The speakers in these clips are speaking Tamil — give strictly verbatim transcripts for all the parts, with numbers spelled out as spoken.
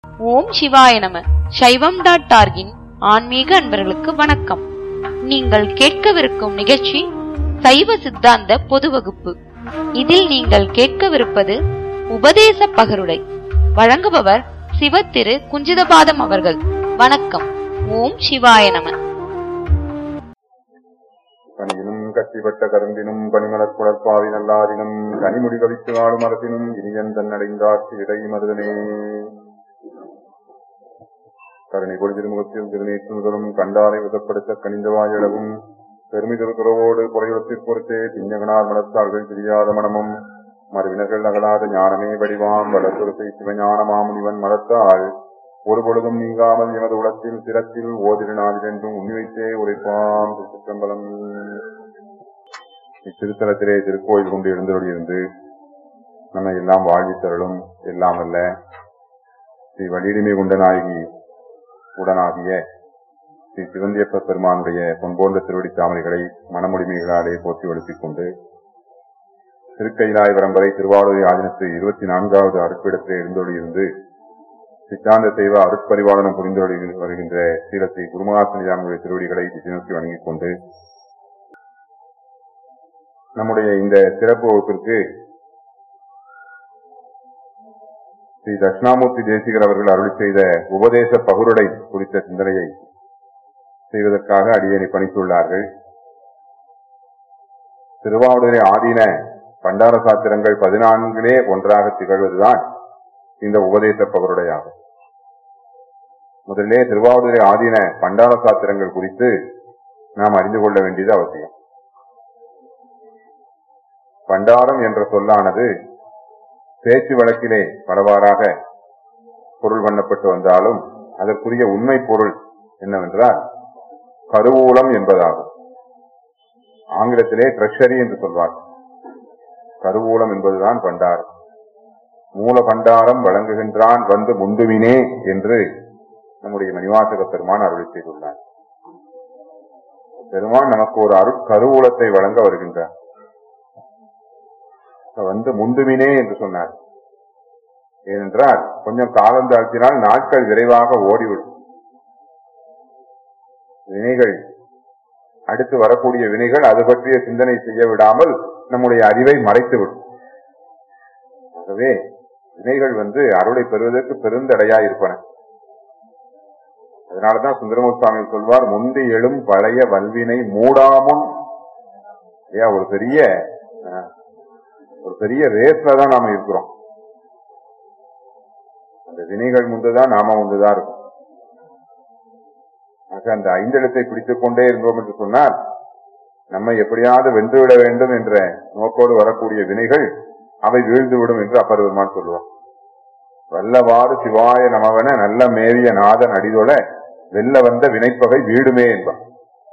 ஓம் சிவாய நம. சைவம் டாட் டார்கின் ஆன்மீக அன்பர்களுக்கு வணக்கம். நீங்கள் கேட்கவிருக்கும் நிகழ்ச்சி சைவ சித்தாந்த பொது வகுப்பு. இதில் நீங்கள் கேட்கவிருப்பது உபதேச பகருடை. வழங்குபவர் சிவ திரு குஞ்சிதபாதம் அவர்கள். வணக்கம். ஓம் சிவாய நம. கனியினும் கட்டிப்பட்ட கருந்தினும் பனிமலர் குளர்பாவி நல்லாரினும் கனிமுடி கவித்து நாடும் அரசினும் இனியன் தன்னடைந்தாட்சி இடை மருதனே. கருணை கொடி திருமுகத்தில் திருநீற்று முதலும் கண்டாரை விதப்படுத்த கனிந்தவாயளவும் பெருமி திருத்துறவோடு குறையுளத்திற் பொறுத்தே திஞ்சகனார் மனத்தாள்கள் பிரியாத மனமும் மறுவினர்கள் அகலாத ஞானமே வடிவாம் வளர்த்துரசை சிவஞான மாமுனிவன் மலத்தாள் ஒரு பொழுதும் நீங்காமல் எமது உலகத்தில் சிரத்தில் ஓதிருநாதிலென்றும் உண்ணி வைத்தே உரைப்பாம். திருச்சிற்றம்பலம். இத்திருத்தலத்திலே திருக்கோயில் கொண்டு எழுந்தருளியிருந்து நம்மை எல்லாம் வாழ்வித்தருளும் எல்லாம் அல்ல ஸ்ரீ வலியுரிமை கொண்ட நாயகி உடனாகிய ஸ்ரீ சிவந்தியப்ப பெருமானுடைய பொன்போன்ற திருவடி தாமரைகளை மனமுடிமைகளாலே போற்றி வலுப்பிக் கொண்டு திருக்கைலாய வரம்பரை திருவாரூரை ஆதீனத்து இருபத்தி நான்காவது அருட்பிடத்திலே எழுந்தொழியிருந்து சித்தாந்த தெய்வ அருட்பரிபாலனம் புரிந்து வருகின்ற ஸ்ரீலத்தை குருமகாசனியாமுடைய திருவடிகளை திசை நோக்கி வணங்கிக் கொண்டு நம்முடைய இந்த சிறப்பு வகுப்பிற்கு ஸ்ரீ தட்சிணாமூர்த்தி தேசிகர் அவர்கள் அருளி செய்த உபதேச பகுருடை குறித்த சிந்தனையை செய்வதற்காக அடியேனை பணித்துள்ளார்கள். திருவாவடுதுறை ஆதீன பண்டார சாத்திரங்கள் பதினான்கிலே ஒன்றாக திகழ்வதுதான் இந்த உபதேச பகருடையாகும். முதலிலே திருவாவடுதுறை ஆதீன பண்டார சாத்திரங்கள் குறித்து நாம் அறிந்து கொள்ள வேண்டியது அவசியம். பண்டாரம் என்ற சொல்லானது பேச்சு வழக்கிலே பலவாறாக பொருள் பண்ணப்பட்டு வந்தாலும் அதற்குரிய உண்மை பொருள் என்னவென்றால் கருவூலம் என்பதாகும். ஆங்கிலத்திலே ட்ரெஷரி என்று சொல்வார். கருவூலம் என்பதுதான் பண்டாரம். மூல பண்டாரம் வழங்குகின்றான் வந்து முந்துவினே என்று நம்முடைய மணிவாசக பெருமான் அருளி செய்துள்ளார். பெருமான் நமக்கு ஒரு அருட்கருவூலத்தை வழங்க வருகின்றார். வந்து முந்துவினே என்று சொன்னார். ஏனென்றால் கொஞ்சம் காலம் தாழ்த்தினால் நாட்கள் விரைவாக ஓடிவிடும். வினைகள் அடுத்து வரக்கூடிய வினைகள் அது பற்றிய சிந்தனை செய்ய விடாமல் நம்முடைய அறிவை மறைத்துவிடும். ஆகவே வினைகள் வந்து அருளை பெறுவதற்கு பெருந்தடையா இருப்பன. அதனாலதான் சுந்தரமூர்த்தி சுவாமி சொல்வார், முந்தி எழும் பழைய வல்வினை மூடாமுன். ஒரு பெரிய ஒரு பெரிய ரேஸ்ல தான் நாம இருக்கிறோம். அந்த வினைகள் முந்துதான் நாம முந்துதான் இருக்கும். ஆக அந்த ஐந்தெழுத்தை பிடித்துக் கொண்டே இருந்தோம் என்று சொன்னால் நம்மை எப்படியாவது வென்றுவிட வேண்டும் என்ற நோக்கோடு வரக்கூடிய வினைகள் அவை வீழ்ந்துவிடும் என்று அப்பர் பெருமான் சொல்லுவார். வல்லவாறு சிவாய நமவன நல்ல மேவிய நாதன் அடிதொட வெல்ல வந்த வினைப்பகை வீடுமே என்பார்.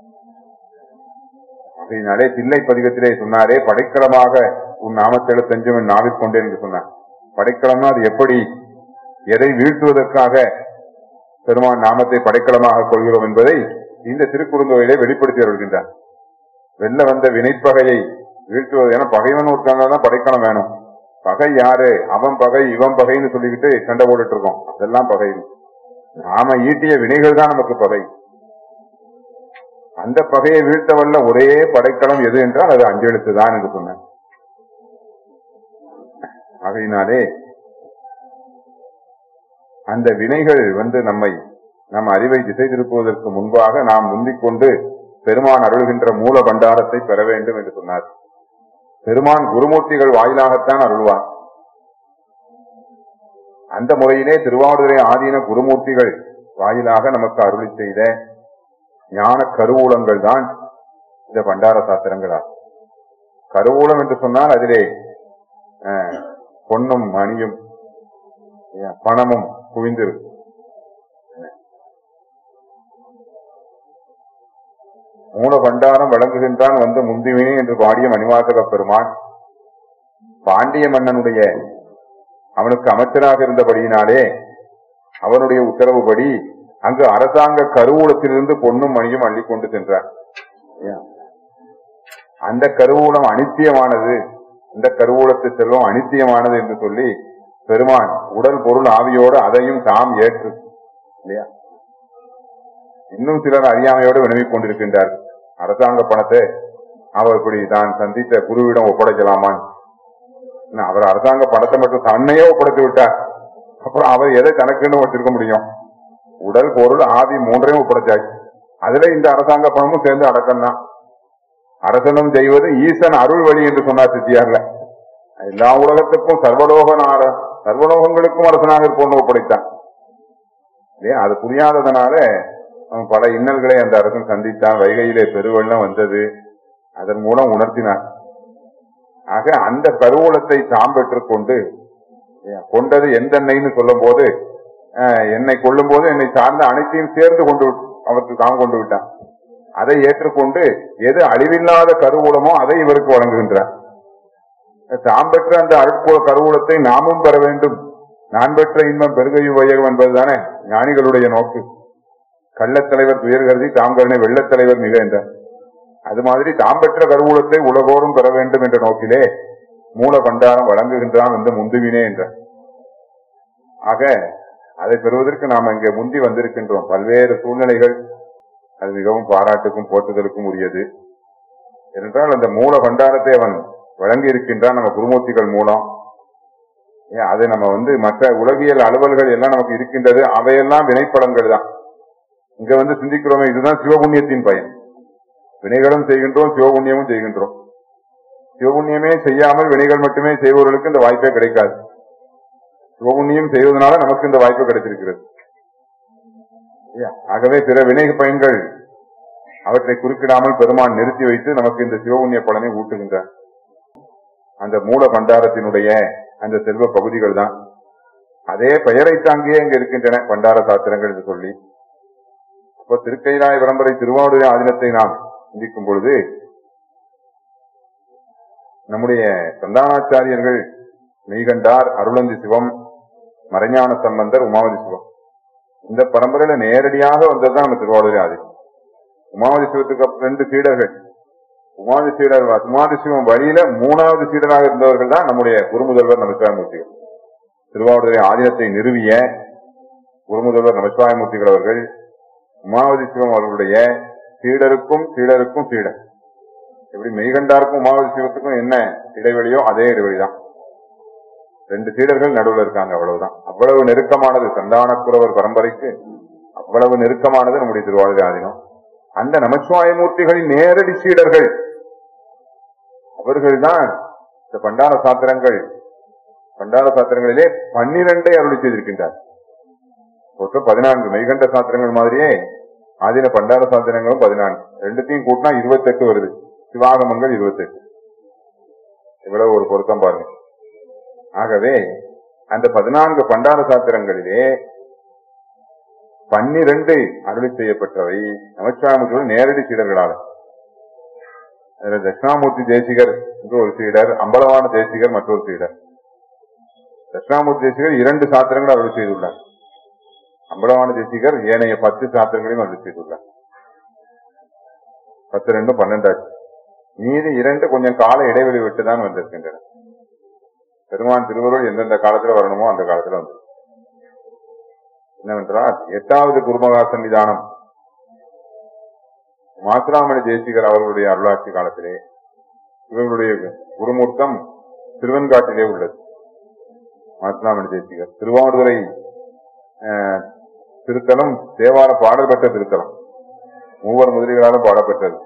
அதனாலே தில்லை பதிகத்திலே சொன்னாரே, படைக்கலமாக உன் நாமத்தெழு தஞ்சம் நாவிற்கொண்டேன் என்று சொன்னார். படைக்கலம்னா அது எப்படி, எதை வீழ்த்துவதற்காக பெருமான் நாமத்தை படைக்கலமாக கொள்கிறோம் என்பதை இந்த திருக்குறுந்தொகையிலே வெளிப்படுத்தி வருகின்றார். வெல்ல வந்த வினைப்பகையை வீழ்த்துவது. ஏன்னா பகைவன் ஒருத்தாங்க படைக்கலம் வேணும். பகை யாரு? அவன் பகை இவன் பகைன்னு சொல்லிக்கிட்டு சண்டை போட்டுட்டு இருக்கோம். அதெல்லாம் பகை. நாம ஈட்டிய வினைகள் தான் நமக்கு பகை. அந்த பகையை வீழ்த்த வல்ல ஒரே படைக்கலம் எது என்றால் அது அஞ்செழுத்து தான் என்று சொன்னார். ஆகையினாலே அந்த வினைகள் வந்து நம்மை நம் அறிவை திசை திருப்புவதற்கு முன்பாக நாம் முந்திக் கொண்டு பெருமான் அருள்கின்ற மூல பண்டாரத்தை பெற வேண்டும் என்று சொன்னார். பெருமான் குருமூர்த்திகள் வாயிலாகத்தான் அருள்வார். அந்த முறையிலே திருவாவடுதுறை ஆதீன குருமூர்த்திகள் வாயிலாக நமக்கு அருளி செய்த ஞான கருவூலங்கள் தான் இந்த பண்டார சாத்திரங்களா. கருவூலம் என்று சொன்னால் அதிலே பொன்னும் மணியும் பணமும் குவிந்திருக்கு. மூல பண்டாரம் வழங்குகின்றான் வந்து முந்திவினே என்று பாடிய மணிவாசக பெருமான் பாண்டிய மன்னனுடைய அவனுக்கு அமைச்சராக இருந்தபடியினாலே அவனுடைய உத்தரவுபடி அங்கு அரசாங்க கருவூலத்திலிருந்து பொன்னும் மணியும் அள்ளி கொண்டு சென்றார். அந்த கருவூலம் அனித்தியமானது, இந்த கருவூலத்து செல்வம் அனித்தியமானது என்று சொல்லி பெருமான் உடல் பொருள் ஆவியோடு அதையும் தாம் ஏற்று இல்லையா. இன்னும் சிலர் அறியாமையோடு வினவிக் கொண்டிருக்கின்றார். அரசாங்க பணத்தை அவர் இப்படி தான் சந்தித்த குருவிடம் ஒப்படைக்கலாமான். அவர் அரசாங்க பணத்தை மட்டும் தன்னையே ஒப்படைத்து விட்டார். அப்புறம் அவர் எதை தனக்குன்னு வச்சிருக்க முடியும்? உடல் பொருள் ஆவி மூன்றையும் ஒப்படைச்சாச்சு. அதுல இந்த அரசாங்க பணமும் சேர்ந்து அடக்கம் தான். அரசனும் செய்வது ஈசன் அருள் வழி என்று சொன்னார் சித்தியார்ல. எல்லா உலகத்துக்கும் சர்வலோக சர்வலோகங்களுக்கும் அரசனாக இருப்போன்னு ஒப்படைத்தான் இல்லையா. அது புரியாததுனால அவன் பல இன்னல்களை அந்த அரசன் சந்தித்தான். வைகையிலே பெருவெள்ளம் வந்தது, அதன் மூலம் உணர்த்தினார். ஆக அந்த கருவூலத்தை தாம் பெற்றுக் கொண்டு கொண்டது எந்தென்னைன்னு சொல்லும் போது என்னை கொள்ளும் போது என்னை சார்ந்த அனைத்தையும் சேர்ந்து கொண்டு அவருக்கு தாம் கொண்டு விட்டான். அதை ஏற்றுக்கொண்டு எது அழிவில்லாத கருவூலமோ அதை இவருக்கு வழங்குகின்றார். தாம் பெற்ற அந்த அருட்கூல கருவூலத்தை நாமும் பெற வேண்டும். நான் பெற்ற இன்பம் பெருகையும் வையகம் என்பதுதானே ஞானிகளுடைய நோக்கு. கள்ளத்தலைவர் துயர் கருதி தாம் கருணை வெள்ளத்தலைவர் மிக என்றார். அது மாதிரி தாம் பெற்ற கருவூலத்தை உலகோரும் பெற வேண்டும் என்ற நோக்கிலே மூல பண்டாரம் வழங்குகின்றான் என்று முந்துவினே என்றார். ஆக அதை பெறுவதற்கு நாம் இங்கே முந்தி வந்திருக்கின்றோம். பல்வேறு சூழ்நிலைகள் அது மிகவும் பாராட்டுக்கும் போற்றுதலுக்கும் உரியது. ஏனென்றால் அந்த மூல பண்டாரத்தை அவன் வழங்கி இருக்கின்றான் நம்ம குருமூர்த்திகள் மூலம். ஏன் அது நம்ம வந்து மற்ற உலகியல் அலுவல்கள் எல்லாம் நமக்கு இருக்கின்றது, அவையெல்லாம் வினைப்படங்கள் தான். இங்க வந்து சிந்திக்கிறோமே, இதுதான் சிவபுண்ணியத்தின் பயன். வினைகளும் செய்கின்றோம், சிவபுண்ணியமும் செய்கின்றோம். சிவபுண்ணியமே செய்யாமல் வினைகள் மட்டுமே செய்பவர்களுக்கு இந்த வாய்ப்பே கிடைக்காது. சிவபுண்ணியம் செய்வதனால நமக்கு இந்த வாய்ப்பு கிடைத்திருக்கிறது. ஆகவே பிற வினை பயன்கள் அவற்றை குறுக்கிடாமல் பெருமான் நிறுத்தி வைத்து நமக்கு இந்த சிவபுண்ணிய பலனை ஊட்டுகின்றார். அந்த மூல பண்டாரத்தினுடைய அந்த செல்வ பகுதிகள் தான். அதே பெயரை தாங்கியே இங்க இருக்கின்றன பண்டார சாத்திரங்கள் என்று சொல்லி. இப்ப திருக்கைலாய பரம்பரை திருவாவடுதுறை ஆதீனத்தை நாம் சிந்திக்கும் பொழுது நம்முடைய சந்தானாச்சாரியர்கள் மெய்கண்டார், அருளந்தி சிவம், மறைஞான சம்பந்தர், உமாவதி சிவம், இந்த பரம்பரையில நேரடியாக வந்ததுதான் நம்ம திருவாவடுதுறை ஆதீனம். உமாவதி சிவத்துக்கு ரெண்டு சீடர்கள். உமாவதி சீடர் உமாவதி சிவம் வழியில மூணாவது சீடராக இருந்தவர்கள் தான் நம்முடைய குருமுதல்வர் நமச்சிவாயமூர்த்திகள். திருவாவடுதுறை ஆதீனத்தை நிறுவிய குருமுதல்வர் நமச்சிவாயமூர்த்திகள் அவர்கள் உமாவதி சிவம் அவர்களுடைய சீடருக்கும் சீடருக்கும் சீடர். எப்படி மெய்கண்டாருக்கும் உமாவதி சிவத்துக்கும் என்ன இடைவெளியோ அதே இடைவெளிதான். ரெண்டு சீடர்கள் நடுவில் இருக்காங்க, அவ்வளவுதான். அவ்வளவு நெருக்கமானது சந்தானக்குறவர் பரம்பரைக்கு, அவ்வளவு நெருக்கமானது நம்முடைய திருவாவடுதுறை ஆதீனம். அந்த நமச்சிவாயமூர்த்திகளின் நேரடி சீடர்கள் அவர்கள் தான் இந்த பண்டார சாத்திரங்கள். பண்டார சாத்திரங்களிலே பன்னிரண்டை அருளி செய்திருக்கின்றார். மொத்தம் பதினான்கு. மெய்கண்ட சாத்திரங்கள் மாதிரியே ஆதீன பண்டார சாத்திரங்களும் பதினான்கு. ரெண்டுத்தையும் கூட்டினா இருபத்தி எட்டு வருது. சிவாகமங்கள் இருபத்தி எட்டு. இவ்வளவு ஒரு பொருத்தம் பாருங்க. ஆகவே அந்த பதினான்கு பண்டார சாத்திரங்களிலே பன்னிரண்டு அருளி செய்யப்பட்டவை நமச்சிவாயமூர்த்திகள் நேரடி சீடர்களால். அதுல தட்சிணாமூர்த்தி தேசிகர் என்று ஒரு சீடர், அம்பலவான தேசிகர் மற்றொரு சீடர். தட்சிணாமூர்த்தி தேசிகர் இரண்டு சாத்திரங்கள் அருளி செய்துள்ளார். அம்பலவான தேசிகர் ஏனைய பத்து சாத்திரங்களையும் அருளி செய்துள்ளார். பத்து ரெண்டு பன்னெண்டாச்சு. மீதி இரண்டு கொஞ்சம் கால இடைவெளி விட்டுதான் வந்திருக்கின்றன. பெருமான் திருவருள் எந்தெந்த காலத்துல வரணுமோ அந்த காலத்துல வந்து என்னவென்றால் எட்டாவது குருமகா சன்னிதானம் மாசிராமணி தேசிகர் அவர்களுடைய அருளாட்சி காலத்திலே இவர்களுடைய குருமூர்த்தம் திருவெண்காட்டிலே உள்ளது. மாசிராமணி தேசிகர் திருவாவடுதுறை திருத்தலம் தேவார பாடல் பெற்ற திருத்தலம், மூவர் முதலிகளாலும் பாடப்பட்டது.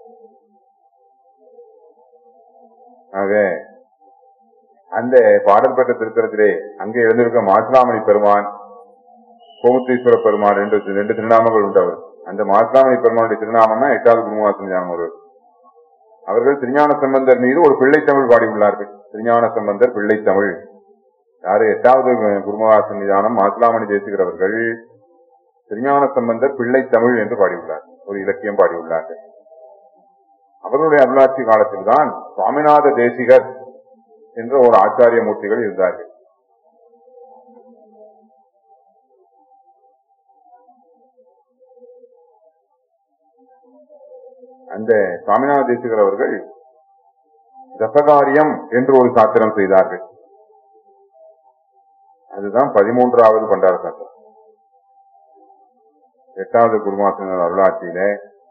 ஆக அந்த பாடல் பெற்ற திருத்தலத்திலே அங்கே எழுந்திருக்க மாசிராமணி பெருமான், கோமுத்தீஸ்வர பெருமான் ரெண்டு ரெண்டு திருநாமங்கள் உண்டு. அவர் அந்த மாசிராமணி பெருமானுடைய திருநாமம்னா எட்டாவது குருமகாசன் ஞானம். அவர்கள் அவர்கள் திருஞான சம்பந்தர் மீது ஒரு பிள்ளைத்தமிழ் பாடியுள்ளார்கள். திருஞான சம்பந்தர் பிள்ளைத்தமிழ். யாரு? எட்டாவது குருமகாசன் ஞானம் மாசிராமணி தேசிகர் அவர்கள் திருஞான சம்பந்தர் பிள்ளைத்தமிழ் என்று பாடியுள்ளார். ஒரு இலக்கியம் பாடியுள்ளார்கள். அவர்களுடைய அருளாட்சி காலத்தில் தான் சுவாமிநாத தேசிகர் என்ற ஒரு ஆச்சாரிய மூர்த்திகள் இருந்தார்கள். அந்த சுவாமிநாத தேசிகர் அவர்கள் தசகாரியம் என்று ஒரு சாத்திரம் செய்தார்கள். அதுதான் பதிமூன்றாவது பண்டார சாத்திரம். எட்டாவது குருமாசனர் அருளாட்சியிலே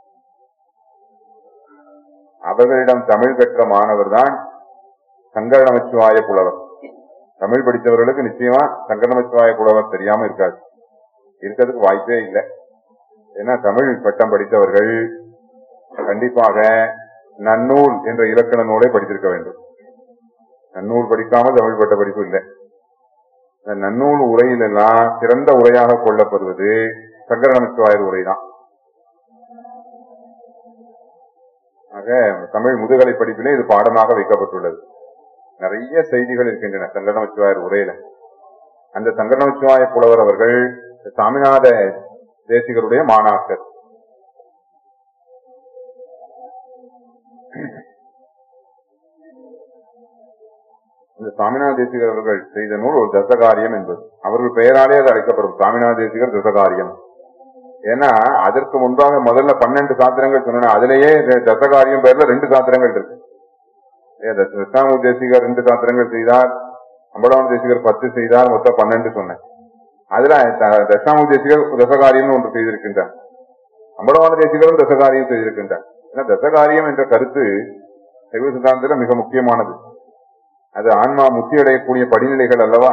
அவர்களிடம் தமிழ் பெற்ற மாணவர் தான் சங்கர நமச்சிவாய புலவர். தமிழ் படித்தவர்களுக்கு நிச்சயமா சங்கர நமச்சிவாய புலவர் தெரியாம இருக்காது, இருக்கிறதுக்கு வாய்ப்பே இல்லை. ஏன்னா தமிழ் பட்டம் படித்தவர்கள் கண்டிப்பாக நன்னூல் என்ற இலக்கண நூலை படித்திருக்க வேண்டும். நன்னூல் படிக்காமல் தமிழ் பட்ட படிப்பு இல்லை. நன்னூல் உரையிலெல்லாம் சிறந்த உரையாக கொள்ளப்படுவது சங்கர நமச்சிவாயர் உரைதான். ஆக தமிழ் முதுகலை படிப்பிலே இது பாடமாக வைக்கப்பட்டுள்ளது. நிறைய செய்திகள் இருக்கின்றன சங்கர நமச்சிவாயர் உரையில. அந்த சங்கர நமச்சிவாய புலவர் அவர்கள் சாமிநாத தேசிகருடைய மாணாக்கர். இந்த சாமிநாத தேசிகர் அவர்கள் செய்த நூல் ஒரு தசகாரியம் என்பது. அவர்கள் பெயராலே அது அழைக்கப்படும், சாமிநாத தேசிகர் தசகாரியம். ஏன்னா அதற்கு முன்பாக முதல்ல பன்னெண்டு சாத்திரங்கள் சொன்ன, அதிலேயே தசகாரியம் பெயர்ல ரெண்டு சாத்திரங்கள் இருக்கு. தட்சிணாமூர்த்தி தேசிகர் ரெண்டு சாத்திரங்கள் செய்தார், அம்பலவான தேசிகர் பத்து செய்தார், மொத்தம் பன்னெண்டு சொன்னேன். அதுல தட்சிணாமூர்த்தி தேசிகர் தசகாரியம் ஒன்று செய்திருக்கின்றார், அம்பலவான தேசிகரும் தசகாரியம் செய்திருக்கின்றார். ஏன்னா தசகாரியம் என்ற கருத்து சைவ சித்தாந்தத்தில் மிக முக்கியமானது. அது ஆன்மா முத்தி அடையக்கூடிய படிநிலைகள் அல்லவா.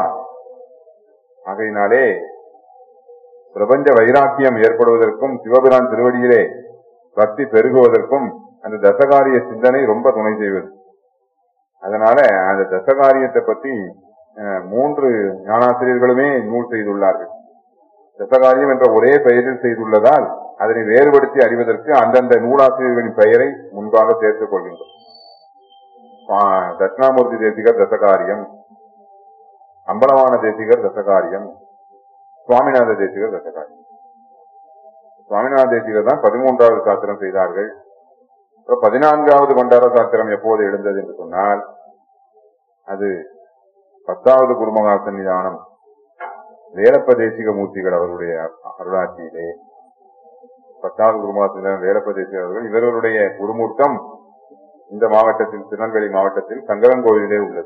ஆகையினாலே பிரபஞ்ச வைராக்கியம் ஏற்படுவதற்கும் சிவபிரான் திருவடியிலே பக்தி பெருகுவதற்கும் அந்த தசகாரிய சிந்தனை ரொம்ப துணை செய்வது. அதனால அந்த தசகாரியத்தை பற்றி மூன்று ஞானாசிரியர்களுமே நூல் செய்துள்ளார்கள். தசகாரியம் என்ற ஒரே பெயரில் செய்துள்ளதால் அதனை வேறுபடுத்தி அறிவதற்கு அந்தந்த நூலாசிரியர்களின் பெயரை முன்பாக சேர்த்துக் கொள்கின்றோம். தட்சிணாமூர்த்தி தேசிகர் தசகாரியம், அம்பலவான தேசிகர் தசகாரியம், சுவாமிநாத தேசிகர் தசகாரியம். சுவாமிநாத தேசிகர் தான் பதிமூன்றாவது சாத்திரம் செய்தார்கள். பதினான்காவது பண்டார சாத்திரம் எப்போது எழுந்தது என்று சொன்னால் அது பத்தாவது குருமகா சன்னிதானம் வேலப்ப தேசிக மூர்த்திகள் அவருடைய அருளாட்சியிலே. பத்தாவது குருமகா சன்னிதானம் வேலப்ப தேசிகர் அவர்கள், இவர்களுடைய குருமூர்த்தம் இந்த மாவட்டத்தில் திருநெல்வேலி மாவட்டத்தில் சங்கரன் கோவிலே உள்ளது.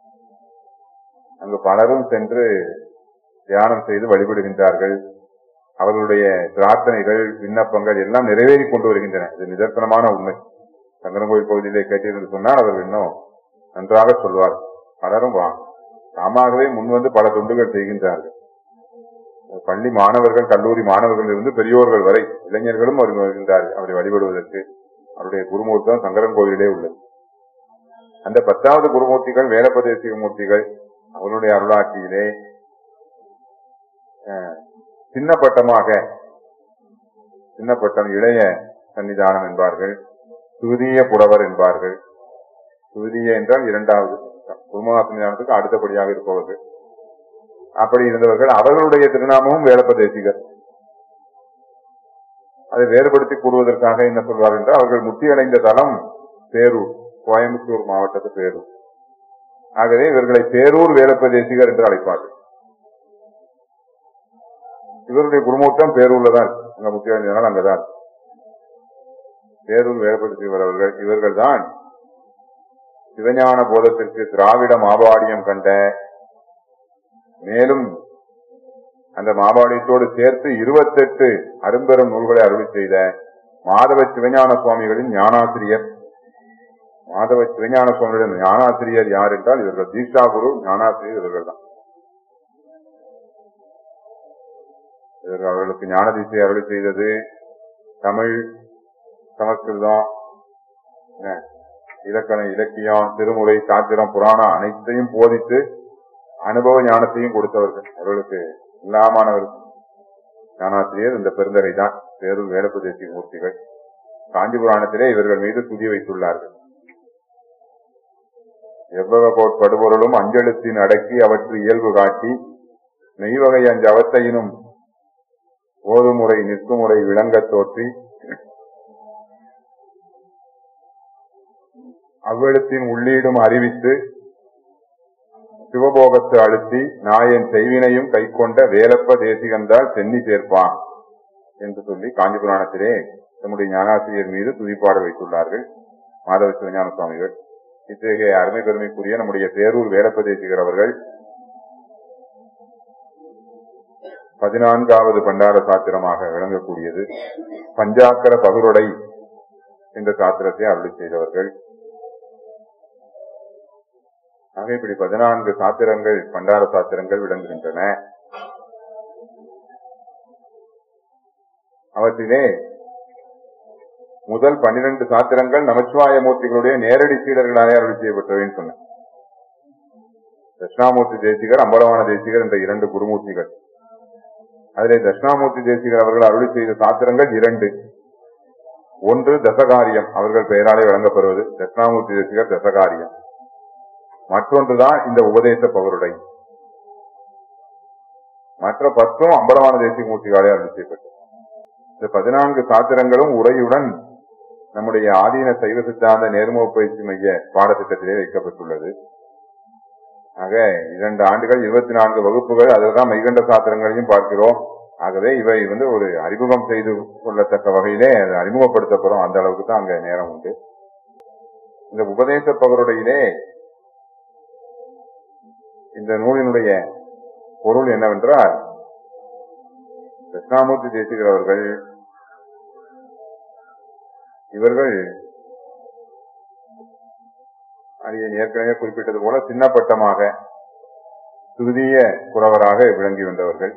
அங்கு பலரும் சென்று தியானம் செய்து வழிபடுகின்றார்கள். அவர்களுடைய பிரார்த்தனைகள் விண்ணப்பங்கள் எல்லாம் நிறைவேறி கொண்டு வருகின்றன. இது நிதர்சனமான உண்மை. சங்கரன் கோவில் பகுதியிலே கேட்டீர்கள் சொன்னால் அவர்கள் இன்னும் நன்றாக சொல்வார். பலரும் தாமாகவே முன்வந்து பல தொண்டுகள் செய்கின்றார்கள். பள்ளி மாணவர்கள், கல்லூரி மாணவர்கள் இருந்து பெரியோர்கள் வரை இளைஞர்களும் வருகின்றார்கள் அவரை வழிபடுவதற்கு. அவருடைய குருமூர்த்தம் சங்கரன் கோவிலே உள்ளது. அந்த பத்தாவது குருமூர்த்திகள் வேலப்ப தேசிக மூர்த்திகள் அவருடைய அருளாட்சியிலே சின்ன பட்டமாக, சின்ன பட்டம் இளைய சன்னிதானம் என்பார்கள், துதிய புலவர் என்பார்கள். துதிய என்றால் இரண்டாவது குருமகா சன்னிதானத்துக்கு அடுத்தபடியாக இருப்பவர்கள். அப்படி இருந்தவர்கள். அவர்களுடைய திருநாமமும் வேலப்ப தேசிகர். அதை வேறுபடுத்தி கூறுவதற்காக என்ன சொல்வார் என்றால், அவர்கள் முத்தி அடைந்த தலம் பேரூர், கோயம்புத்தூர் மாவட்டத்து பேரூர். ஆகவே இவர்களை பேரூர் வேலப்ப தேசிகர் என்று அழைப்பார்கள். இவருடைய குருமூர்த்தம் பேரூர்ல தான் இருக்கு. அங்க முத்தி அடைந்ததால் அங்கதான் பேரூர் வேலப்ப தேசிகர் அவர்கள். இவர்கள் தான் சிவஞான போதத்திற்கு திராவிட மாபாடியம் கண்ட, மேலும் அந்த மாபாடியத்தோடு சேர்த்து இருபத்தெட்டு அரும்பெரும் நூல்களை அருளி செய்த மாதவ சிவஞான சுவாமிகளின் ஞானாசிரியர். மாதவ சிவஞான சுவாமிகளின் ஞானாசிரியர் யார் என்றால் இவர்கள் தீட்சா குரு ஞானாசிரியர் இவர்கள் தான். இவர்கள் அவர்களுக்கு ஞான தீட்சை அருளி செய்தது தமிழ், சமஸ்கிருதம், இலக்கண, இலக்கியம், திருமுறை, சாத்திரம், புராணம் அனைத்தையும் போதித்து அனுபவ ஞானத்தையும் கொடுத்தவர்கள். அவர்களுக்கு இல்லாமானவர் ஞானாசிரியர் இந்த பெருந்தகை தான் பேரூர் வேலப்ப தேசிக மூர்த்திகள். காஞ்சி புராணத்திலே இவர்கள் மீது துதி வைத்துள்ளார்கள். எவ்வக கோட்படுபொருளும் அஞ்செழுத்தின் அடக்கி அவற்று இயல்பு காட்டி மெய்வகை அஞ்சு அவத்தையினும் ஓதுமுறை நிற்குமுறை விளங்கத் தோற்றி அவ்வெழுத்தின் உள்ளீடும் அறிவித்து சிவபோகத்து அழுத்தி நாயன் செய்வினையும் கை கொண்ட வேலப்ப தேசிகந்தால் சென்னி சேர்ப்பான் என்று சொல்லி காஞ்சி புராணத்திலே நம்முடைய ஞானாசிரியர் மீது துதிப்பாட வைத்துள்ளார்கள் மாதவ சிவஞான சுவாமிகள். இத்தகைய அருமை பெருமைக்குரிய நம்முடைய பேரூர் வேலப்ப தேசிகர் அவர்கள் பதினான்காவது பண்டார சாத்திரமாக விளங்கக்கூடியது பஞ்சாக்கர பகுருடை என்ற சாத்திரத்தை அருளி செய்தவர்கள். ஆக இப்படி பதினான்கு சாத்திரங்கள் பண்டார சாத்திரங்கள் விளங்குகின்றன. அவற்றிலே முதல் பன்னிரண்டு சாத்திரங்கள் நமச்சிவாய மூர்த்திகளுடைய நேரடி சீடர்களாக அருளி செய்யப்பட்டவைன்னு சொன்ன தட்சிணாமூர்த்தி தேசிகர், அம்பலவான தேசிகர் என்ற இரண்டு குருமூர்த்திகள். அதிலே தட்சிணாமூர்த்தி தேசிகர் அவர்கள் அருளி செய்த சாத்திரங்கள் இரண்டு. ஒன்று தசகாரியம், அவர்கள் பெயராலே வழங்கப்படுவது தட்சிணாமூர்த்தி தேசிகர் தசகாரியம். மற்றொன்றுதான் இந்த உபதேச பகருடை. மற்ற பத்தும் அம்பலவான தேசிக மூர்த்திகளாலே அருளி செய்யப்பட்டது. இந்த பதினான்கு சாத்திரங்களும் உரையுடன் நம்முடைய ஆதீன சைவ சித்தாந்த நேர்முக பயிற்சி மைய பாடத்திட்டத்திலே வைக்கப்பட்டுள்ளது. ஆக இரண்டு ஆண்டுகள் இருபத்தி நான்கு வகுப்புகள், அதுதான் மெய்கண்ட சாத்திரங்களையும் பார்க்கிறோம். ஆகவே இவை வந்து ஒரு அறிமுகம் செய்து கொள்ளத்தக்க வகையிலே அதை அறிமுகப்படுத்தப்படும். அந்த அளவுக்கு தான் அங்க நேரம் உண்டு. இந்த உபதேச பகருடையிலே இந்த நூலினுடைய பொருள் என்னவென்றால், தட்சிணாமூர்த்தி தேசிகர் அவர்கள் இவர்கள் அடியேன் ஏற்கனவே குறிப்பிட்டது போல சின்னப்பட்டமாக துதிய குறவராக விளங்கி வந்தவர்கள்.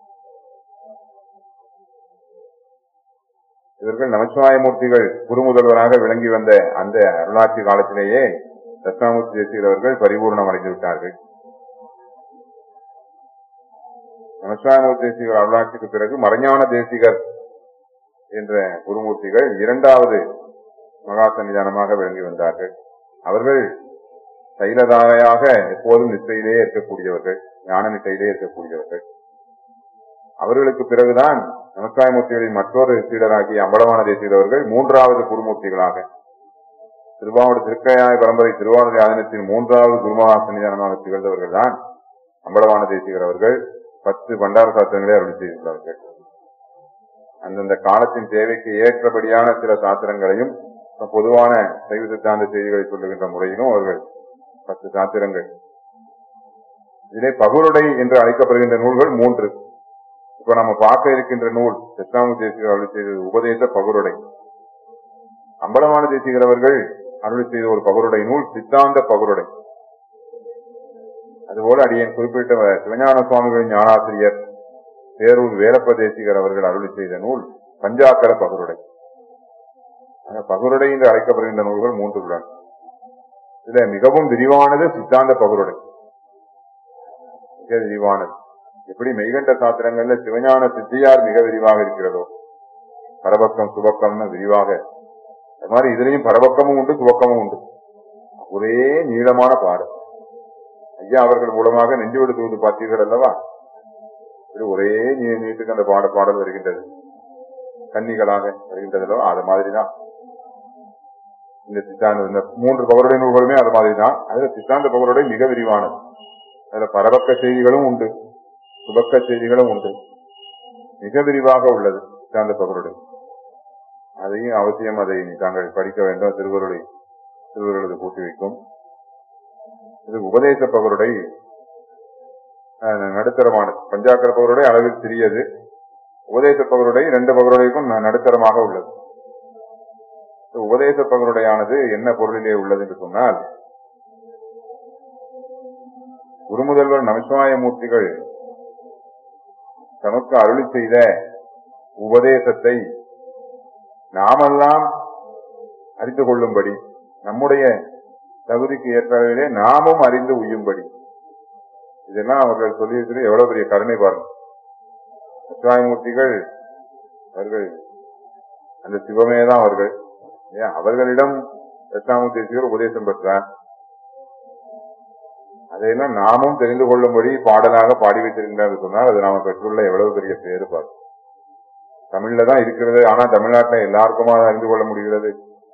இவர்கள் நமச்சிவாயமூர்த்திகள் குருமுதல்வராக விளங்கி வந்த அந்த அருளாட்சி காலத்திலேயே தட்சிணாமூர்த்தி தேசிகர் அவர்கள் பரிபூர்ணம் அடைந்து விட்டார்கள். நமச்சிவாயமூர்த்தி தேசிகர் அருளாட்சிக்கு பிறகு மறைஞான தேசிகர் என்ற குருமூர்த்திகள் இரண்டாவது மகா சன்னிதானமாக விளங்கி வந்தார்கள். அவர்கள் சைலதாரையாக எப்போதும் நிஷ்டையிலேயே இருக்கக்கூடியவர்கள், ஞான நிஷ்டையிலே இருக்கக்கூடியவர்கள். அவர்களுக்கு பிறகுதான் நமச்சிவாயமூர்த்திகளின் மற்றொரு சீடராகிய அம்பலவான தேசிகர் அவர்கள் மூன்றாவது குருமூர்த்திகளாக திருவாவூர் திருக்கையாய பரம்பரை திருவாவூர் ஆதீனத்தின் மூன்றாவது குருமகா சன்னிதானமாக திகழ்ந்தவர்கள் தான் அம்பலவான தேசிகர் அவர்கள். பத்து பண்டார சாத்திரங்களே அருளி செய்துள்ளார்கள். அந்தந்த காலத்தின் தேவைக்கு ஏற்றபடியான சில சாத்திரங்களையும் பொதுவான சைவ சித்தாந்த செய்திகளை சொல்லுகின்ற முறையிலும் அவர்கள் பத்து சாத்திரங்கள். இதிலே பகுருடை என்று அழைக்கப்படுகின்ற நூல்கள் மூன்று. இப்ப நம்ம பார்க்க இருக்கின்ற நூல் தட்சிணாமூர்த்தி தேசிகர் அருளி செய்தது உபதேச பகுருடை. அம்பலவான தேசிகர் அவர்கள் அருளி செய்த ஒரு பகுருடை நூல் சித்தாந்த பகுருடை. அதுபோல அடியேன் குறிப்பிட்ட சிவஞான சுவாமிகளின் ஞானாசிரியர் பேரூர் வேலப்ப தேசிகர் அவர்கள் அருளி செய்த நூல் பஞ்சாக்கர பகுருடை. பகுருடை என்று அழைக்கப்படுகின்ற நூல்கள் மூன்று உள்ளன. இதுல மிகவும் விரிவானது சித்தாந்த பகுருடை, மிக விரிவானது. எப்படி மெய்கண்ட சாத்திரங்கள்ல சிவஞான சித்தியார் மிக விரிவாக இருக்கிறதோ, பரபக்கம் சுபக்கம்னு விரிவாக, அது மாதிரி இதுலயும் பரபக்கமும் உண்டு சுபக்கமும் உண்டு. ஒரே நீளமான பாடல். ஐயா அவர்கள் மூலமாக நெஞ்சு விடுத்துவது பார்த்தீர்கள் அல்லவா, ஒரே நீட்டுக்கு அந்த பாட பாடல் வருகின்றது, கன்னிகளாக வருகின்றது அல்லவா. அது மாதிரிதான் இந்த சித்தாந்த இந்த மூன்று பகருடை நூல்களுமே அது மாதிரிதான். அதுல சித்தாந்த பகருடை மிக விரிவானது. அதுல பரபக்க செய்திகளும் உண்டு, சுபக்க செய்திகளும் உண்டு, மிக விரிவாக உள்ளது சித்தாந்த பகருடை. அதையும் அவசியம் அதை தாங்கள் படிக்க வேண்டும். திருவருளை திருவருளது கூட்டி வைக்கும். இது உபதேச பகருடை நடுத்தரமானது. பஞ்சாக்கர பகருடை அளவில் சிறியது. உபதேச பகருடை இரண்டு பகருடைக்கும் நடுத்தரமாக உள்ளது. உபதேச பகருடையானது என்ன பொருளிலே உள்ளது என்று சொன்னால், குருமுதல்வர் நமச்சிவாயமூர்த்திகள் தமக்கு அருளி செய்த உபதேசத்தை நாமெல்லாம் அறிந்து கொள்ளும்படி, நம்முடைய தகுதிக்கு ஏற்றளவிலே நாமும் அறிந்து உய்யும்படி, இதெல்லாம் அவர்கள் சொல்லியிருக்கிறது. எவ்வளவு பெரிய கருணை பாருங்க. நமச்சிவாயமூர்த்திகள் அவர்கள் அந்த சிவமேதான் அவர்கள். அவர்களிடம் தட்சிணாமூர்த்தி தேசிகர் உபதேசம் பெற்றார். அதையெல்லாம் நாமும் தெரிந்து கொள்ளும்படி பாடலாக பாடி வைத்திருக்கிறார் சொன்னால் அது நாம பெற்றுள்ள எவ்வளவு பெரிய பேரு பாரு. தமிழ்ல தான் இருக்கிறது, ஆனா தமிழ்நாட்டில் எல்லாருக்குமா அறிந்து கொள்ள முடிகிறது?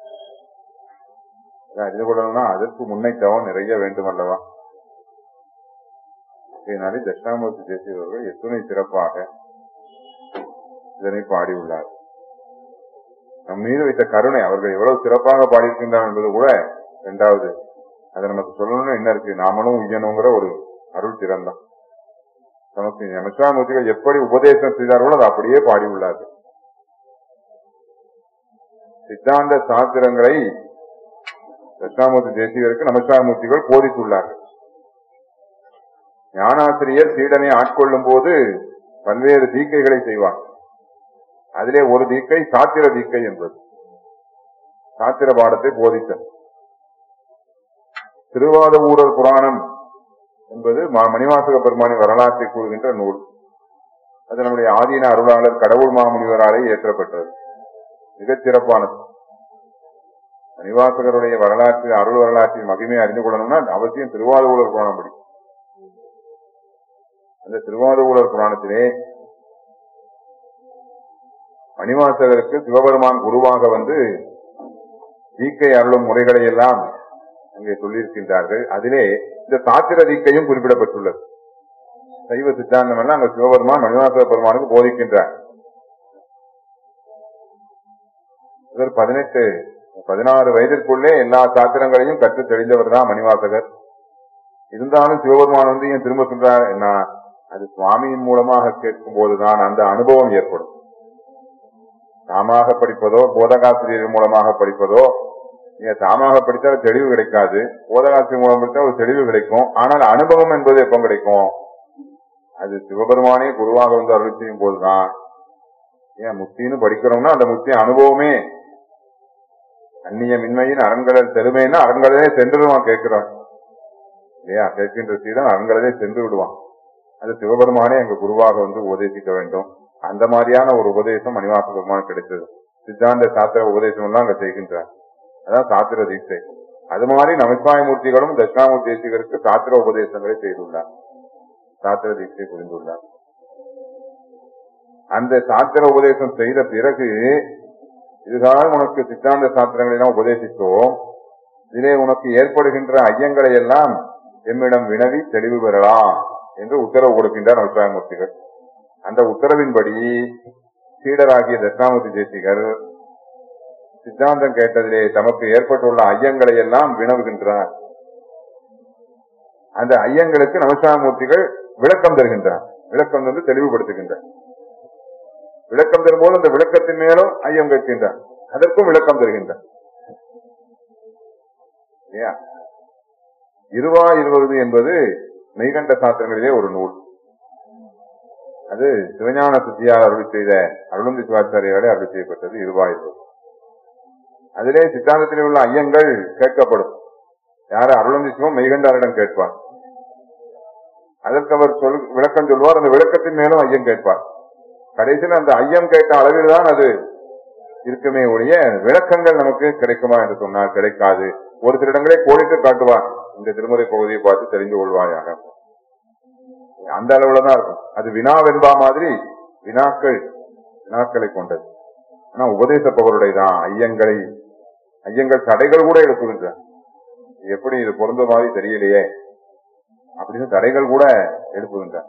அறிந்து கொள்ளணும்னா அதற்கு முன்னைத்தவம் நிறைய வேண்டும் அல்லவா. இதனாலே தட்சிணாமூர்த்தி தேசிகர்கள் எத்துணை சிறப்பாக இதனை பாடியுள்ளார். நம் மீது வைத்த கருணை, அவர்கள் எவ்வளவு சிறப்பாக பாடியிருக்கின்றார் என்பது கூட இரண்டாவது. அதை நமக்கு சொல்லணும்னு என்ன இருக்கு, நாமளும் உய்யணுங்கிற ஒரு அருள் திறந்தான். நமக்கு நமச்சிவாயமூர்த்திகள் எப்படி உபதேசம் செய்தார்களோ அது அப்படியே பாடியுள்ளார்கள். சித்தாந்த சாஸ்திரங்களை தட்சிணாமூர்த்தி தேசிகருக்கு நமச்சிவாயமூர்த்திகள் போதித்துள்ளார்கள். ஞானாசிரியர் சீடனை ஆட்கொள்ளும் போது பல்வேறு தீக்கைகளை செய்வார். அதிலே ஒரு தீக்கை சாத்திர தீக்கை என்பது. சாத்திர பாடத்தை போதித்தார். திருவாதவூரர் புராணம் என்பது மணிவாசக பெருமானின் வரலாற்றை கூறுகின்ற நூல். அது நம்முடைய ஆதீன அருளாளர் கடவுள் மாமுனிவராலே இயற்றப்பட்டது. மிகச் சிறப்பானது. மணிவாசகருடைய வரலாற்று அருள் வரலாற்றின் மகிமையை அறிந்து கொள்ளணும்னா அவசியம் திருவாதவூரர் புராணம் படி. அந்த திருவாதவூரர் புராணத்திலே மணிவாசகருக்கு சிவபெருமான் குருவாக வந்து தீக்கை அருளும் முறைகளை எல்லாம் அங்கே சொல்லியிருக்கின்றார்கள். அதிலே இந்த சாத்திர தீக்கையும் குறிப்பிடப்பட்டுள்ளது. சைவ சித்தாந்தம் எல்லாம் அங்க சிவபெருமான் மணிவாசக பெருமானுக்கு போதிக்கின்றார். பதினெட்டு பதினாறு வயதிற்குள்ளே எல்லா சாத்திரங்களையும் கற்று தெளிந்தவர் தான் மணிவாசகர். இருந்தாலும் சிவபெருமான் வந்து ஏன் திரும்ப சொல்றார் என்ன, அது சுவாமியின் மூலமாக கேட்கும் போதுதான் அந்த அனுபவம் ஏற்படும். தாமாக படிப்பதோ போதகாசிரியர் மூலமாக படிப்பதோ, நீங்க தாமாக படித்தால் தெளிவு கிடைக்காது, போதகாசிரியர் மூலம் படித்தால் ஒரு தெளிவு கிடைக்கும். ஆனால் அனுபவம் என்பது எப்ப கிடைக்கும்? அது சிவபெருமானே குருவாக வந்து அருள் செய்யும் போதுதான். ஏன் முத்தின்னு படிக்கிறோம்னா அந்த முத்தி அனுபவமே அந்நிய மின்மையின் அரண்களில் தெருமைன்னா அரண்களே சென்றுடுவான் கேட்கிறான் இல்லையா? கேட்கின்ற சீடன் அரண்களே சென்று விடுவான். அது சிவபெருமானே எங்க குருவாக வந்து உபதேசிக்க வேண்டும். அந்த மாதிரியான ஒரு உபதேசம் மணிவாச பெருமான் கிடைத்தது. சித்தாந்த சாத்திர உபதேசம் எல்லாம் அங்க செய்கின்றார். அதான் சாத்திர தீட்சை. அது மாதிரி நமச்சிவாயமூர்த்திகளும் தட்சிணாமூர்த்தி தேசிகருக்கு சாத்திர உபதேசங்களை செய்துள்ளார். சாத்திர தீட்சை புரிந்துள்ளார். அந்த சாத்திர உபதேசம் செய்த பிறகு இதுதான் உனக்கு சித்தாந்த சாத்திரங்களை எல்லாம் உபதேசித்தோம், இதிலே உனக்கு ஏற்படுகின்ற ஐயங்களை எல்லாம் எம்மிடம் வினவி தெளிவு பெறலாம் என்று உத்தரவு கொடுக்கின்றார் நமச்சிவாயமூர்த்திகள். அந்த உத்தரவின்படி சீடராகிய தட்சிணாமூர்த்தி தேசிகர் சித்தாந்தம் கேட்டதிலே தமக்கு ஏற்பட்டுள்ள ஐயங்களை எல்லாம் வினவுகின்றார். அந்த ஐயங்களுக்கு நமச்சிவாயமூர்த்திகள் விளக்கம் தருகின்றார். விளக்கம் வந்து தெளிவுபடுத்துகின்றார். விளக்கம் தரும்போது அந்த விளக்கத்தின் மேலும் ஐயம் கேட்கின்றார். அதற்கும் விளக்கம் தருகின்றார். இருவா இருவது என்பது மெய்கண்ட சாத்திரங்களிலே ஒரு நூல். அது சிவஞான சித்தியார் அருள் செய்த அருளந்தி சிவாச்சாரியாலே அருள் செய்யப்பட்டது. இருவா இருவது. அதிலே சித்தாந்தத்திலே உள்ள ஐயங்கள் கேட்கப்படும். யார அருளந்தி சிவம் மெய்கண்டாரிடம் கேட்பார். அதற்கு அவர் சொல் விளக்கம் சொல்வார். அந்த விளக்கத்தின் மேலும் ஐயம் கேட்பார். கடைசியில் அந்த ஐயம் கேட்ட அளவில் தான் அது இருக்குமே ஒழிய விளக்கங்கள் நமக்கு கிடைக்குமா என்று சொன்னால் கிடைக்காது. ஒரு சில இடங்களே கோடிட்டு காட்டுவார். இந்த திருமுறை பகுதியை பார்த்து தெரிந்து கொள்வாயாக. அந்த அளவுல தான் இருக்கும். அது வினாவென்பா மாதிரி வினாக்கள் வினாக்களை கொண்டது. ஆனா உபதேச பவருடைய தான் ஐயங்களை ஐயங்கள் தடைகள் கூட எழுப்புகின்றார். எப்படி இது பொருந்த மாதிரி தெரியலையே அப்படின்னு தடைகள் கூட எழுப்புகின்றார்.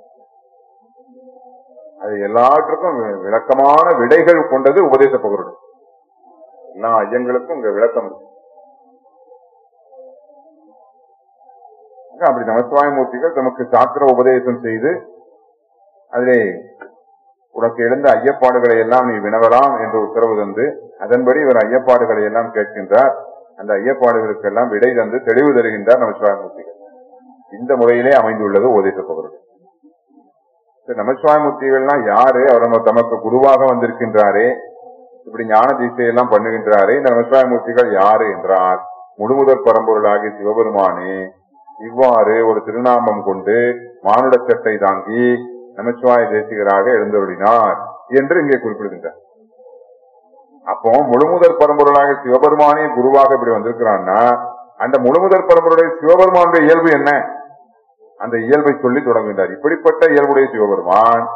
அது எல்லாற்றுக்கும் விளக்கமான விடைகள் கொண்டது உபதேச பகருடைய. எல்லா ஐயங்களுக்கும் இங்க விளக்கம் இருக்கு. அப்படி நமச்சிவாயமூர்த்திகள் தமக்கு சாத்திர உபதேசம் செய்து அதிலே உனக்கு எழுந்த ஐயப்பாடுகளை எல்லாம் நீ வினவலாம் என்று உத்தரவு தந்து அதன்படி இவர் ஐயப்பாடுகளை எல்லாம் கேட்கின்றார். அந்த ஐயப்பாடுகளுக்கு எல்லாம் விடை தந்து தெளிவு தருகின்றார் நமச்சிவாயமூர்த்திகள். இந்த முறையிலே அமைந்துள்ளது உபதேச பகருடைய. நமச்சிவாயமூர்த்திகள்லாம் யாரு? அவர் நம்ம தமக்கு குருவாக வந்திருக்கின்றாரே, இப்படி ஞான தீட்சையெல்லாம் பண்ணுகின்றாரே, இந்த நமச்சிவாயமூர்த்திகள் யாரு என்றால் முழுமுதற் பரம்பொருளாகிய சிவபெருமானே இவ்வாறு ஒரு திருநாமம் கொண்டு மானுட சட்டை தாங்கி நமச்சிவாய தேசிகராக எழுந்தருளினார் என்று இங்கே குறிப்பிடுகின்றார். அப்போ முழுமுதற் பரம்பொருளாக சிவபெருமானே குருவாக இப்படி வந்திருக்கிறான்னா அந்த முழுமுதற் பரம்பொருளுடைய சிவபெருமானுடைய இயல்பு என்ன? அந்த இயல்பை சொல்லி தொடங்குகின்றார். இப்படிப்பட்ட இயல்புடைய சிவபெருமான்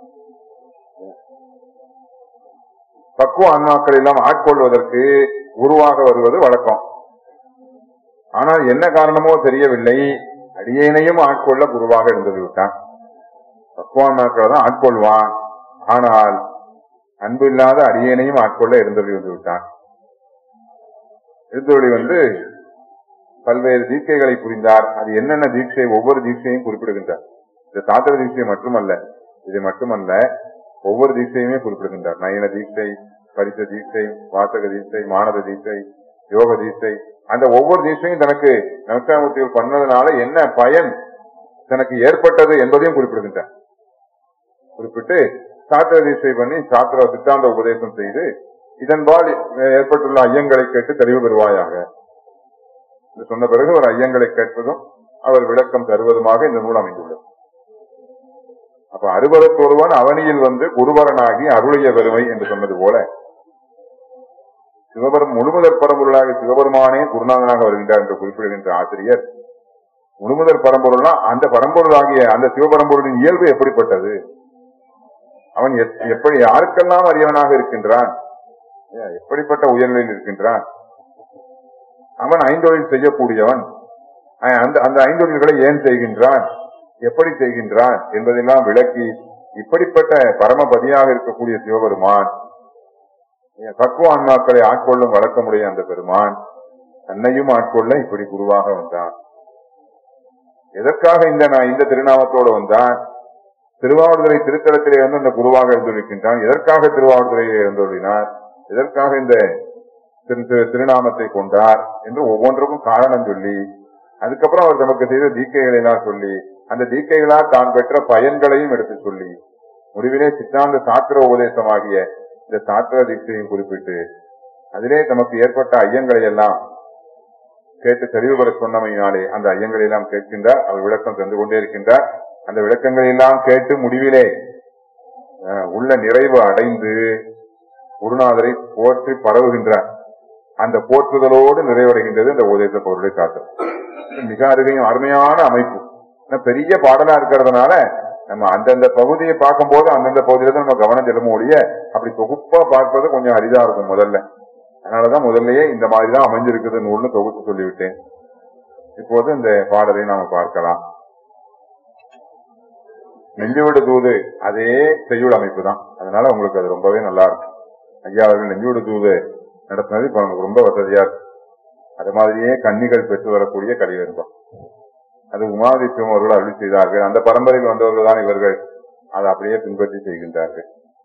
பக்குவ ஆன்மாக்கள் எல்லாம் ஆட்கொள்வதற்கு குருவாக வருவது வழக்கம். ஆனால் என்ன காரணமோ தெரியவில்லை, அடியேனையும் ஆட்கொள்ள குருவாக இருந்தது விட்டான். பக்குவ ஆன்மாக்களை தான் ஆட்கொள்வான், ஆனால் அன்பு இல்லாத அடியேனையும் ஆட்கொள்ள இருந்தொழி வந்து விட்டான். இருந்தொழி வந்து பல்வேறு தீட்சைகளை புரிந்தார். அது என்னென்ன தீட்சை ஒவ்வொரு தீட்சையும் குறிப்பிடுகின்றார். இந்த சாத்திர தீட்சை மட்டுமல்ல, இது மட்டுமல்ல, ஒவ்வொரு தீட்சையுமே குறிப்பிடுகின்றார். நயன தீட்சை, பரிச தீட்சை, வாசக தீட்சை, மானத தீட்சை, யோக தீட்சை. அந்த ஒவ்வொரு தீட்சையும் தனக்கு நமஸ்காரமூர்த்திகள் பண்ணதுனால என்ன பயன் தனக்கு ஏற்பட்டது என்பதையும் குறிப்பிடுகின்றார். குறிப்பிட்டு சாத்திர தீட்சை பண்ணி சாத்திர சித்தாந்த உபதேசம் செய்து இதன்பால் ஏற்பட்டுள்ள ஐயங்களை கேட்டு தெளிவு பெறுவாயாக சொன்ன பிறகு ஒரு ஐயங்களை கேட்பதும் அவர் விளக்கம் தருவதுமாக இந்த நூல் அமைந்துள்ளது. அப்ப அறுபதத்தொருவன் அவனியில் வந்து குருவரனாகி அருளிய பெருமை என்று சொன்னது போல சிவபெரும் முழுமுதற் பரம்பொருளாக சிவபெருமானே குருநாதனாக வருகின்றார் என்று குறிப்பிடுகின்ற ஆசிரியர், முழுமுதற் பரம்பொருள்னா அந்த பரம்பொருளாகிய அந்த சிவபரம்பொருளின் இயல்பு எப்படிப்பட்டது, அவன் எப்படி யாருக்கெல்லாம் அறியவனாக இருக்கின்றான், எப்படிப்பட்ட உயர்நிலையில் இருக்கின்றான், அவன் ஐந்தொழில் செய்யக்கூடியவன், அந்த அந்த ஐந்தொழில்களை ஏன் செய்கின்றான், எப்படி செய்கின்றான் என்பதெல்லாம் விளக்கி இப்படிப்பட்ட பரமபதியாக இருக்கக்கூடிய சிவபெருமான் பக்குவ ஆன்மாக்களை ஆட்கொள்ளும் வழக்கமுடைய அந்த பெருமான் தன்னையும் ஆட்கொள்ள இப்படி குருவாக வந்தான். எதற்காக இந்த இந்த திருநாமத்தோடு வந்தான்? திருவாவடுதுறை திருத்தலத்திலே வந்து அந்த குருவாக இருந்திருக்கின்றான். எதற்காக திருவாவடுதுறையிலே இருந்தொழினார், எதற்காக இந்த திருநாமத்தை கொண்டார் என்று ஒவ்வொன்றுக்கும் காரணம் சொல்லி அதுக்கப்புறம் அவர் நமக்கு செய்த தீக்கைகளை எல்லாம் சொல்லி அந்த தீக்கைகளால் தான் பெற்ற பயன்களையும் எடுத்து சொல்லி முடிவிலே சித்தாந்த சாத்திர உபதேசமாகிய இந்த சாத்திர தீட்சையும் குறிப்பிட்டு அதிலே நமக்கு ஏற்பட்ட ஐயங்களை எல்லாம் கேட்டு தெளிவுபட சொன்னமையினாலே அந்த ஐயங்களை எல்லாம் கேட்கின்றார். அவர் விளக்கம் தந்து கொண்டே இருக்கின்றார். அந்த விளக்கங்களை எல்லாம் கேட்டு முடிவிலே உள்ள நிறைவு அடைந்து குருநாதரை போற்றி பரவுகின்றார். அந்த போற்றுதலோடு நிறைவடைகின்றது இந்த உபதேச பொருளை சாத்திரம். மிக அருகையும் அருமையான அமைப்பு. பெரிய பாடலா இருக்கிறதுனால நம்ம அந்தந்த பகுதியை பார்க்கும் போது அந்தந்த பகுதியில தான் நம்ம கவனம் செலுத்த முடிய அப்படி தொகுப்பா பார்ப்பது கொஞ்சம் அரிதா இருக்கும் முதல்ல. அதனாலதான் முதல்லயே இந்த மாதிரிதான் அமைஞ்சிருக்குது நூல்னு தொகுத்து சொல்லிவிட்டேன். இப்போது இந்த பாடலை நாம பார்க்கலாம். நெஞ்சுவிடு தூது அதே செய்யுள் அமைப்பு தான். அதனால உங்களுக்கு அது ரொம்பவே நல்லா இருக்கும். ஐயா அவர்கள் நெஞ்சுவிடு தூது நடத்தினது இப்ப நமக்கு ரொம்ப வசதியா இருக்கு. அது மாதிரியே கன்னிகள் பெற்று வரக்கூடிய கலிவென்பம் அது உமாதித்யம் அவர்கள் அருளி செய்தார்கள். அந்த பரம்பரையில் வந்தவர்கள் தான் இவர்கள் அதை அப்படியே பின்பற்றி செய்கின்றார்கள்.